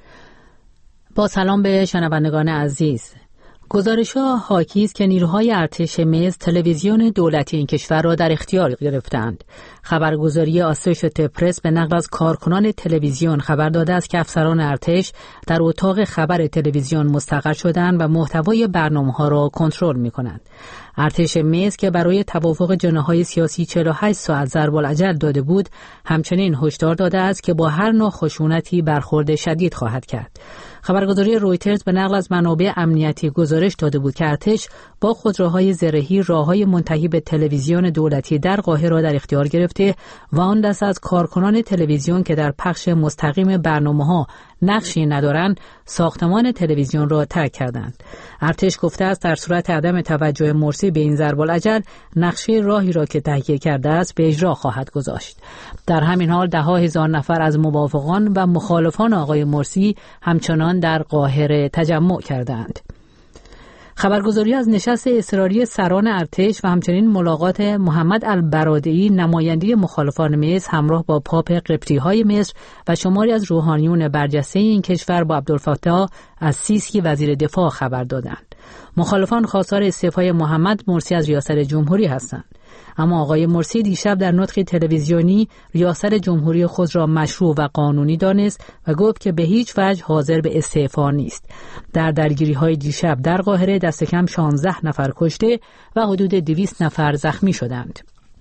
Speaker 19: با سلام به شنوندگان عزیز. گزارش‌ها حاکی است که نیروهای ارتش مصر تلویزیون دولتی این کشور را در اختیار گرفتند. خبرگزاری آسوشییتد پرس به نقل از کارکنان تلویزیون خبر داده است که افسران ارتش در اتاق خبر تلویزیون مستقر شدند و محتوای برنامه‌ها را کنترل می‌کنند. ارتش مصر که برای توافق جناح‌های سیاسی چهل و هشت ساعت ضرب‌العجل داده بود، همچنین هشدار داده است که با هر نوع خشونتی برخورد شدید خواهد کرد. خبرگزاری رویترز به نقل از منابع امنیتی گزارش داده بود که ارتش با خودروهای زرهی راههای منتهی به تلویزیون دولتی در قاهره را در اختیار گرفته و آن دست از کارکنان تلویزیون که در پخش مستقیم برنامه‌ها نقشی ندارند ساختمان تلویزیون را ترک کردند. ارتش گفته است در صورت عدم توجه مرسی به این ضرب‌العجل نقشه راهی را که تهیه کرده است به اجرا خواهد گذاشت. در همین حال ده ها هزار نفر از موافقان و مخالفان آقای مرسی همچنان در قاهره تجمع کردند. خبرگزاری از نشست اضطراری سران ارتش و همچنین ملاقات محمد البرادعی نماینده مخالفان مصر همراه با پاپ قبطی‌های مصر و شماری از روحانیون برجسته این کشور با عبدالفتاح السیسی وزیر دفاع خبر دادند. مخالفان خواستار استعفای محمد مرسی از ریاست جمهوری هستند. اما آقای مرسی دیشب در نطقی تلویزیونی ریاست جمهوری خود را مشروع و قانونی دانست و گفت که به هیچ وجه حاضر به استعفا نیست. در درگیری‌های دیشب در قاهره دست کم شانزده نفر کشته و حدود دویست نفر زخمی شدند.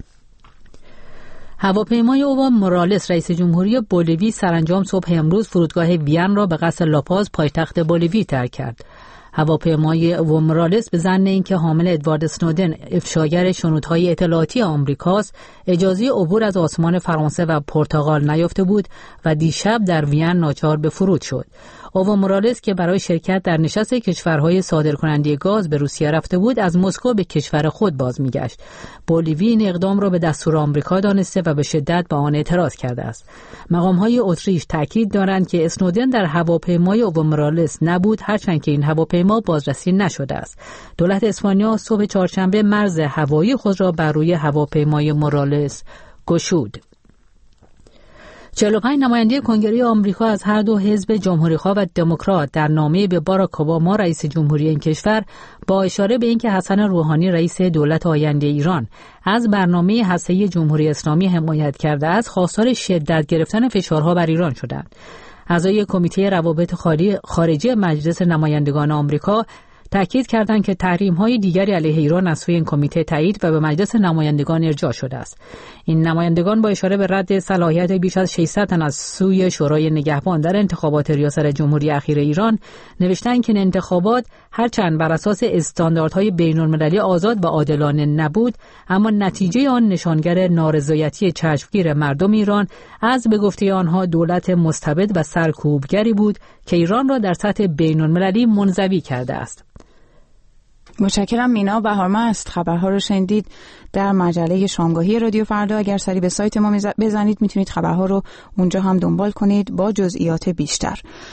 Speaker 19: هواپیمای اوو مورالس رئیس جمهوری بولیوی سرانجام صبح امروز فرودگاه وین را به قصد لاپاز پایتخت بولیوی ترک کرد. هواپیمای اوو مورالس به ظن اینکه حامل ادوارد اسنودن افشاگر شنودهای اطلاعاتی آمریکاست اجازه عبور از آسمان فرانسه و پرتغال نیافته بود و دیشب در وین ناچار به فرود شد. اوو مورالس که برای شرکت در نشست کشورهای صادرکننده گاز به روسیه رفته بود از مسکو به کشور خود باز میگشت. بولیوی این اقدام را به دستور آمریکا دانسته و به شدت به آن اعتراض کرده است. مقام‌های اتریش تاکید دارند که اسنودن در هواپیمای اوو مورالس نبود، هرچند که این هواپیما بازرسی نشده است. دولت اسپانیا صبح چهارشنبه مرز هوایی خود را بر روی هواپیمای مورالس گشود. چهل و پنج نماینده کنگره آمریکا از هر دو حزب جمهوری‌خواه و دموکرات در نامه به باراک اوباما رئیس جمهوری این کشور با اشاره به اینکه حسن روحانی رئیس دولت آینده ایران از برنامه هسته‌ای جمهوری اسلامی حمایت کرده است، خواستار شدت گرفتن فشارها بر ایران شدند. اعضای کمیته روابط خارجی مجلس نمایندگان آمریکا تأکید کردند که تحریم‌های دیگری علیه ایران از سوی این کمیته تایید و به مجلس نمایندگان ارجاع شده است. این نمایندگان با اشاره به رد صلاحیت بیش از ششصد تن از سوی شورای نگهبان در انتخابات ریاست جمهوری اخیر ایران نوشتند که این انتخابات هرچند بر اساس استانداردهای بین‌المللی آزاد و عادلانه نبود، اما نتیجه آن نشانگر نارضایتی چشمگیر مردم ایران از به گفته آنها دولت مستبد و سرکوبگری بود که ایران را در سطح بین‌المللی منزوی کرده است.
Speaker 1: متشکرم. مینا بهارمست، خبرها رو شنیدید در مجله شامگاهی رادیو فردا. اگر سری به سایت ما بزنید میتونید خبرها رو اونجا هم دنبال کنید با جزئیات بیشتر.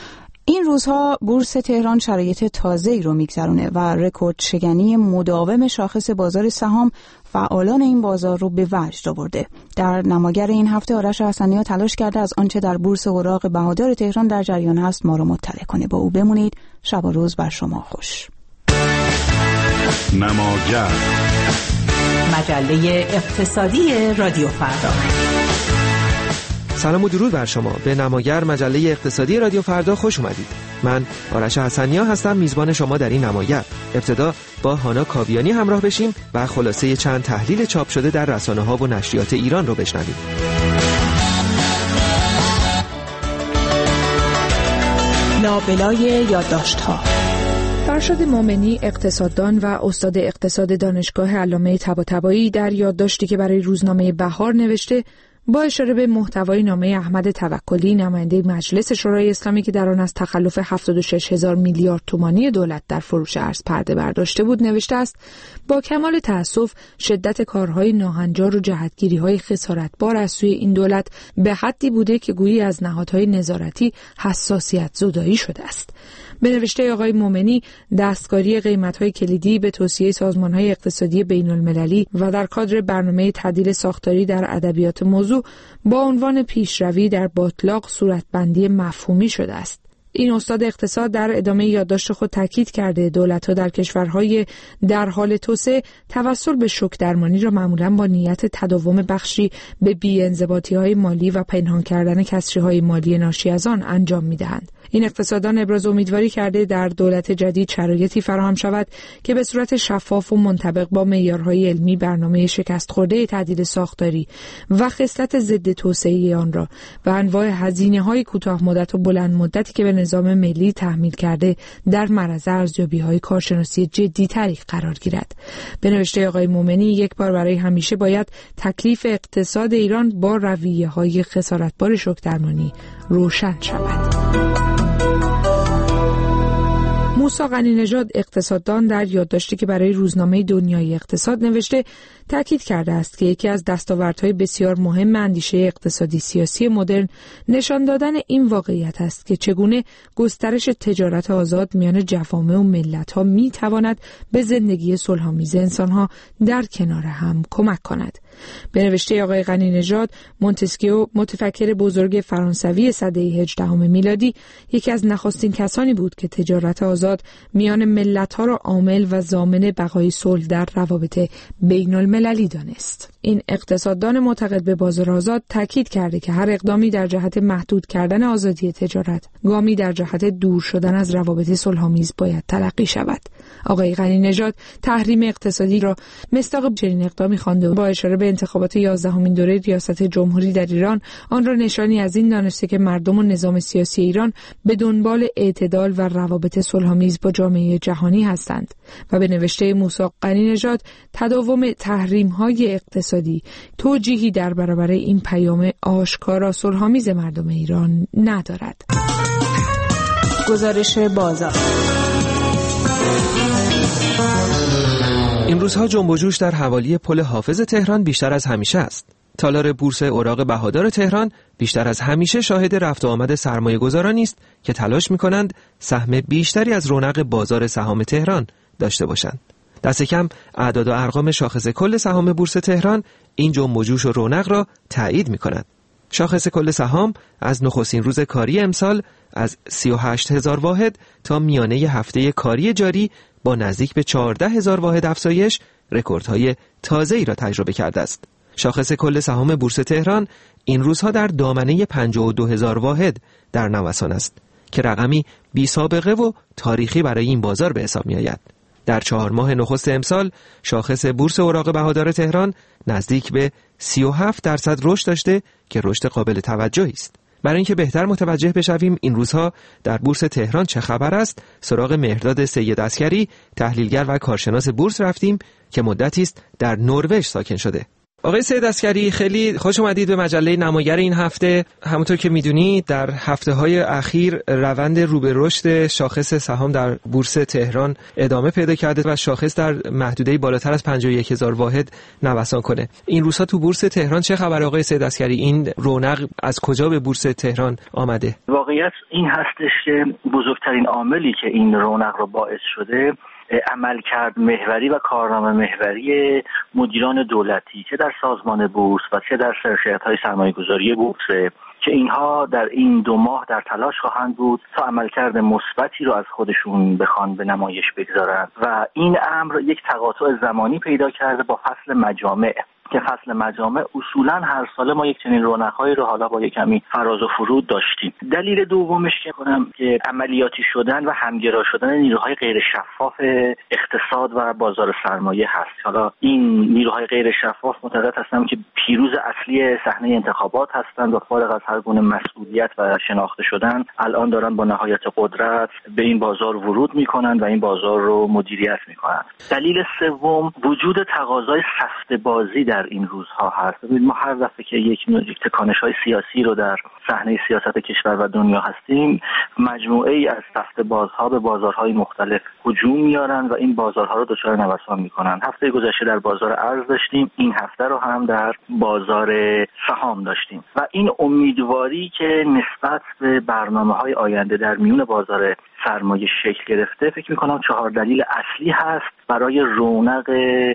Speaker 1: این روزها بورس تهران شرایط تازه‌ای رو میگذرونه و رکورد شکنی مداوم شاخص بازار سهام فعالان این بازار رو به وجد آورده. در نماگر این هفته آرش حسنی‌ها تلاش کرده از آنچه در بورس اوراق بهادار تهران در جریان هست ما رو مطلع کنه. با او بمونید. شب و روز بر شما خوش.
Speaker 20: نماگر،
Speaker 6: مجله اقتصادی رادیو فردا.
Speaker 21: سلام و درود بر شما. به نماگر، مجله اقتصادی رادیو فردا خوش اومدید. من آرش حسنی‌ها هستم، میزبان شما در این نماگر. ابتدا با هانا کاویانی همراه بشیم و خلاصه چند تحلیل چاپ شده در رسانه‌ها و نشریات ایران رو بشنویم.
Speaker 1: لابلای یادداشت‌ها.
Speaker 14: فرشاد مومنی، اقتصاددان و استاد اقتصاد دانشگاه علامه طباطبایی، در یادداشتی که برای روزنامه بهار نوشته با اشاره به محتوای نامه احمد توکلی، نماینده مجلس شورای اسلامی که در آن از تخلف هفتاد و شش هزار میلیارد تومانی دولت در فروش ارز پرده برداشته بود، نوشته است: با کمال تأسف شدت کارهای ناهنجار و جهتگیری‌های خسارتبار از سوی این دولت به حدی بوده که گویی از نهادهای نظارتی حساسیت زدایی شده است. به نوشته آقای مومنی، دستکاری قیمت‌های کلیدی به توصیه سازمان‌های اقتصادی بین‌المللی و در کادر برنامه تعدیل ساختاری در ادبیات موضوع با عنوان پیشروی در باطلاق صورتبندی مفهومی شده است. این استاد اقتصاد در ادامه یادداشت خود تاکید کرده دولت‌ها در کشورهای در حال توسعه توسل به شوک درمانی را معمولاً با نیت تداوم بخشی به بی‌انضباطی‌های مالی و پنهان کردن کسری‌های مالی ناشی از آن انجام می‌دهند. این اقتصاددان ابراز امیدواری کرده در دولت جدید شرایطی فراهم شود که به صورت شفاف و منطبق با معیارهای علمی برنامه شکست خورده تعدیل ساختاری و خصلت ضد توسعه آن را و انواع هزینه‌های کوتاه مدت و بلند مدتی که به نظام ملی تحمیل کرده در معرض ارزیابی‌های کارشناسی جدی‌تری قرار گیرد. به نوشته آقای مومنی، یک بار برای همیشه باید تکلیف اقتصاد ایران با رویه‌های خسارتبار شوک درمانی روشن شود. موسی غنی‌نژاد، اقتصاددان، در یادداشتی که برای روزنامه دنیای اقتصاد نوشته تاکید کرده است که یکی از دستاوردهای بسیار مهم اندیشه اقتصادی سیاسی مدرن نشان دادن این واقعیت است که چگونه گسترش تجارت آزاد میان جوامع و ملت‌ها می‌تواند به زندگی صلح‌آمیز انسان‌ها در کنار هم کمک کند. به نوشته آقای غنی‌نژاد، مونتسکیو، متفکر بزرگ فرانسوی سده هجدهم میلادی، یکی از نخستین کسانی بود که تجارت آزاد میان ملت‌ها را عامل و ضامن بقای صلح در روابط بین‌المللی دانست. این اقتصاددان معتقد به بازار آزاد تاکید کرده که هر اقدامی در جهت محدود کردن آزادی تجارت، گامی در جهت دور شدن از روابط صلح‌آمیز باید تلقی شود. آقای غنی‌نژاد تحریم اقتصادی را مصداق چنین اقدامی خوانده و با اشاره به انتخابات یازدهمین دوره ریاست جمهوری در ایران آن را نشانی از این دانسته که مردم و نظام سیاسی ایران به دنبال اعتدال و روابط صلح‌آمیز با جامعه جهانی هستند. و به نوشته موسی غنی‌نژاد، تداوم تحریم‌های اقتصادی توجیهی در برابر این پیام آشکارا صلح‌آمیز مردم ایران ندارد.
Speaker 1: گزارش بازار.
Speaker 21: این روزها جنب و جوش در حوالی پل حافظ تهران بیشتر از همیشه است. تالار بورس اوراق بهادار تهران بیشتر از همیشه شاهد رفت و آمد سرمایه‌گذارانی است که تلاش می‌کنند سهم بیشتری از رونق بازار سهام تهران داشته باشند. دست کم اعداد و ارقام شاخص کل سهام بورس تهران این جنب و جوش و رونق را تایید می‌کند. شاخص کل سهام از نخستین روز کاری امسال از سی و هشت هزار واحد تا میانه هفته کاری جاری با نزدیک به چهارده هزار واحد افزایش رکوردهای تازه‌ای را تجربه کرده است. شاخص کل سهام بورس تهران این روزها در دامنه پنجاه و دو هزار واحد در نوسان است که رقمی بی سابقه و تاریخی برای این بازار به حساب می‌آید. در چهار ماه نخست امسال شاخص بورس اوراق بهادار تهران نزدیک به سی و هفت درصد رشد داشته که رشد قابل توجهی است. برای اینکه بهتر متوجه بشویم این روزها در بورس تهران چه خبر است، سراغ مهرداد سید عسکری، تحلیلگر و کارشناس بورس رفتیم که مدتی است در نروژ ساکن شده. آقای سید عسکری، خیلی خوش اومدید به مجله نماگر این هفته. همونطور که میدونید در هفته‌های اخیر روند رو به رشد شاخص سهام در بورس تهران ادامه پیدا کرده و شاخص در محدوده بالاتر از پنجاه و یک هزار واحد نوسان کنه. این روزها تو بورس تهران چه خبر آقای سید عسکری؟ این رونق از کجا به بورس تهران آمده؟
Speaker 20: واقعیت این هستش که بزرگترین عاملی که این رونق رو باعث شده عملکرد محوری و کارنامه محوری مدیران دولتی که در سازمان بورس و چه در شرکت‌های سرمایه‌گذاری بورس که اینها در این دو ماه در تلاش خواهند بود تا عملکرد مثبتی رو از خودشون بخوان به نمایش بگذارند و این امر یک تقاطع زمانی پیدا کرده با فصل مجامع که فصل مجامع اصولا هر ساله ما یک چنین رونق‌هایی رو حالا با یک کمی فراز و فرود داشتیم. دلیل دومش که کنم که عملیاتی شدن و همگرا شدن نیروهای غیر شفاف اقتصاد و بازار سرمایه هست. حالا این نیروهای غیر شفاف معتقد هستم که پیروز اصلی صحنه انتخابات هستند و فارغ از هر گونه مسئولیت و شناخته شدن الان دارن با نهایت قدرت به این بازار ورود میکنن و این بازار رو مدیریت میکنن. دلیل سوم وجود تقاضای سفته بازی در این روزها هست. ما هر دفعه که یک تکانش‌های سیاسی رو در صحنه سیاست کشور و دنیا هستیم مجموعه ای از سفته بازها به بازارهای مختلف هجوم میارن و این بازارها رو دچار نوسان میکنن. هفته گذشته در بازار ارز داشتیم، این هفته رو هم در بازار سهام داشتیم و این امیدواری که نسبت به برنامه‌های آینده در میون بازار سرمایه شکل گرفته فکر میکنم چهار دلیل اصلی هست برای رونق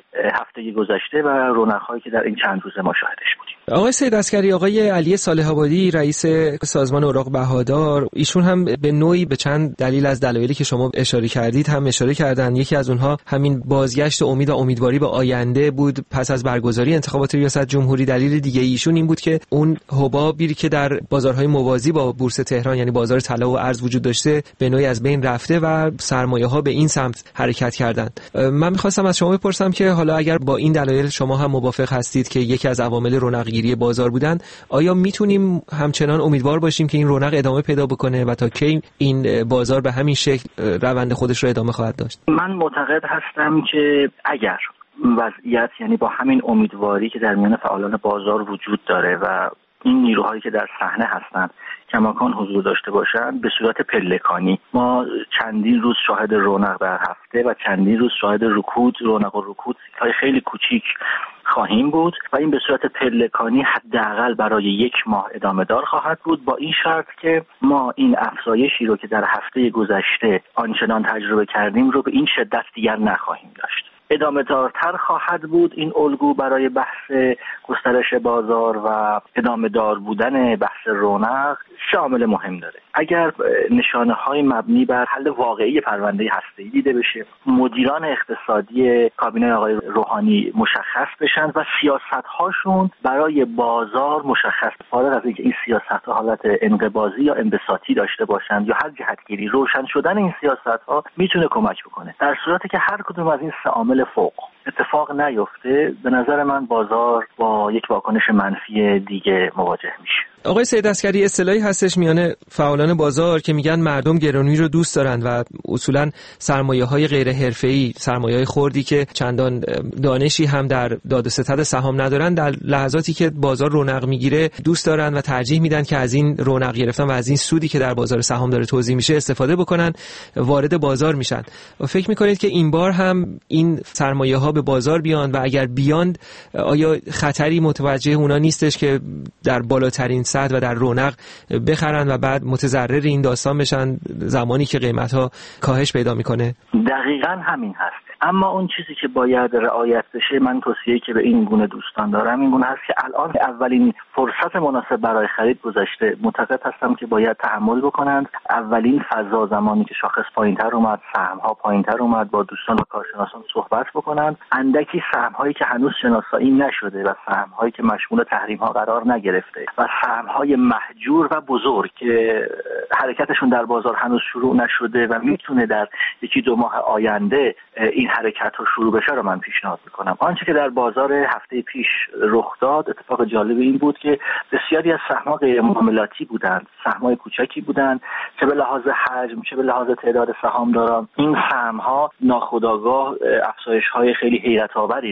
Speaker 20: هفته گذشته و رونق‌هایی که در این چند روز ما شاهدش بودیم.
Speaker 21: آقای سید عسکری، آقای علی صالح آبادی رئیس سازمان اوراق بهادار ایشون هم به نوعی به چند دلیل از دلایلی که شما اشاره کردید هم اشاره کردن. یکی از اونها همین بازگشت امید و امیدواری به آینده بود پس از برگزاری انتخابات ریاست جمهوری. دلیل دیگه ایشون این بود که اون حبابی که در بازارهای موازی با بورس تهران یعنی بازار طلا و ارز وجود داشته به نوعی از بین رفته و سرمایه‌ها به این سمت حرکت کردند. من می‌خواستم از شما بپرسم که حالا اگر با این دلایل شما هم موافق هستید که یکی از عوامل رونق‌گیری بازار بودن، آیا میتونیم همچنان امیدوار باشیم که این رونق ادامه پیدا بکنه و تا کی این بازار به همین شکل روند خودش رو ادامه خواهد داشت؟
Speaker 20: من معتقد هستم که اگر وضعیت یعنی با همین امیدواری که در میان فعالان بازار وجود داره و این نیروهایی که در صحنه هستند کماکان حضور داشته باشند به صورت پلکانی ما چندین روز شاهد رونق در هفته و چندین روز شاهد رکود رونق و رکود های خیلی کوچیک خواهیم بود و این به صورت پلکانی حداقل برای یک ماه ادامه دار خواهد بود با این شرط که ما این افزایشی رو که در هفته گذشته آنچنان تجربه کردیم رو به این شدت دیگر نخواهیم داشت. ادامه دارتر خواهد بود این الگو برای بحث گسترش بازار و ادامه دار بودن بحث رونق شامل مهم داره. اگر نشانه های مبنی بر حل واقعی پرونده هسته‌ای دیده بشه، مدیران اقتصادی کابینه آقای روحانی مشخص بشن و سیاست هاشون برای بازار مشخص، فارغ از اینکه این سیاست ها حالت انقباضی یا انبساطی داشته باشند یا هر جهتگیری، روشن شدن این سیاست ها میتونه کمک بکنه. در صورتی که هر کدوم از این سه عامل فوق اتفاق نیفته به نظر من بازار با یک واکنش منفی دیگه مواجه میشه.
Speaker 21: آقای سید عسکری، اصطلاحی هستش میان فعالان بازار که میگن مردم گرانی رو دوست دارن و اصولا سرمایه‌های غیر حرفه‌ای، سرمایه‌های خردی که چندان دانشی هم در داد و ستد سهام ندارن، در لحظاتی که بازار رونق میگیره دوست دارن و ترجیح میدن که از این رونق گرفتن و از این سودی که در بازار سهام داره توزیع میشه استفاده بکنن، وارد بازار میشن. و فکر میکنید که این بار هم این سرمایه‌ها به بازار بیان و اگر بیان آیا خطری متوجه اونا نیستش که در بالاترین سطح و در رونق بخرن و بعد متضرر این داستان بشن زمانی که قیمت‌ها کاهش پیدا میکنه؟
Speaker 20: دقیقاً همین هست. اما اون چیزی که باید رعایت بشه، من توصیه‌ای که به این گونه دوستان دارم این گونه هست که الان اولین فرصت مناسب برای خرید گذشته، معتقد هستم که باید تحمل بکنند. اولین فضا زمانی که شاخص پایینتر اومد، سهم‌ها پایینتر اومد، با دوستان و کارشناسان صحبت بکنند. اندکی سهم‌هایی که هنوز شناسایی نشده و سهم‌هایی که مشمول تحریم‌ها قرار نگرفته و سهم‌های محجور و بزرگ که حرکتشون در بازار هنوز شروع نشده و میتونه در یکی دو ماه آینده این حرکت ها شروع بشه رو من پیشنهاد میکنم. آنچه که در بازار هفته پیش رخ داد، اتفاق جالب این بود که بسیاری از سهم‌ها غیر معاملاتی بودند، سهم‌های کوچکی بودند، چه به لحاظ حجم چه به لحاظ تعداد سهامداران. این سهم‌ها ناخودآگاه افزایش‌های خیلی حیرت آوری رو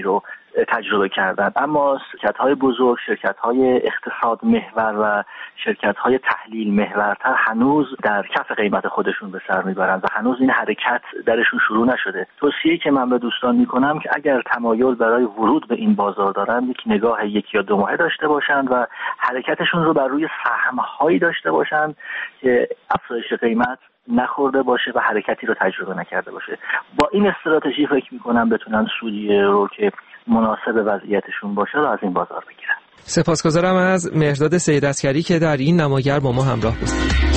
Speaker 20: تجربه کردن. اما شرکت‌های بزرگ، شرکت‌های اقتصاد محور و شرکت‌های تحلیل محورتر هنوز در کف قیمت خودشون به سر میبرند و هنوز این حرکت درشون شروع نشده. توصیه‌ای که من به دوستان میکنم که اگر تمایل برای ورود به این بازار دارن، یک نگاه یک یا دو ماهه داشته باشند و حرکتشون رو بر روی سهم‌هایی داشته باشند که افزایش قیمت نخورده باشه و حرکتی رو تجربه نکرده باشه. با این استراتژی فکر میکنم بتونن سودی رو که مناسب وضعیتشون باشه رو از این بازار بگیرن.
Speaker 21: سپاسگزارم از مهرداد سیدعسکری که در این نماگر با ما همراه بود.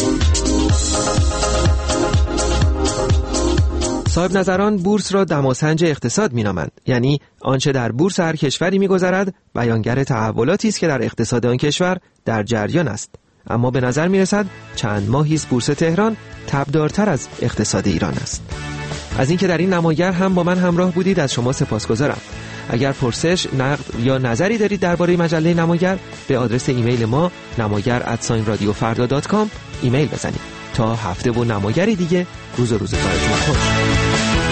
Speaker 21: صاحب نظران بورس را دماسنج اقتصاد می‌نامند، یعنی آنچه در بورس هر کشوری می‌گذرد بیانگر تحولاتی است که در اقتصاد آن کشور در جریان است. اما به نظر می‌رسد چند ماهی است بورس تهران تبدارتر از اقتصاد ایران است. از اینکه در این نماگر هم با من همراه بودید از شما سپاسگزارم. اگر پرسش، نقد یا نظری دارید درباره مجله نماگر به آدرس ایمیل ما نماگر ات رادیو فردا دات کام ایمیل بزنید. تا هفته و نماگری دیگه روز و روزگارتون خوش.